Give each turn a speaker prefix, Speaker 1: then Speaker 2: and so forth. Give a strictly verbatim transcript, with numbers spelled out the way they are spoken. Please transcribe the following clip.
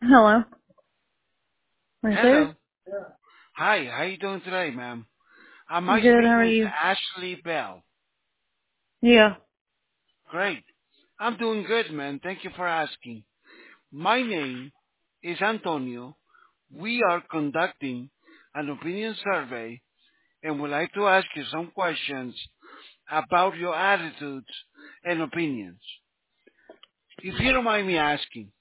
Speaker 1: Hello. Right there?
Speaker 2: Hello. Hi, how you doing today, ma'am? Am I
Speaker 1: Good, how
Speaker 2: speaking
Speaker 1: are
Speaker 2: with
Speaker 1: you?
Speaker 2: Ashley Bell?
Speaker 1: Yeah.
Speaker 2: Great. I'm doing good, man. Thank you for asking. My name is Antonio. We are conducting an opinion survey and would like to ask you some questions about your attitudes and opinions. If you don't mind me asking,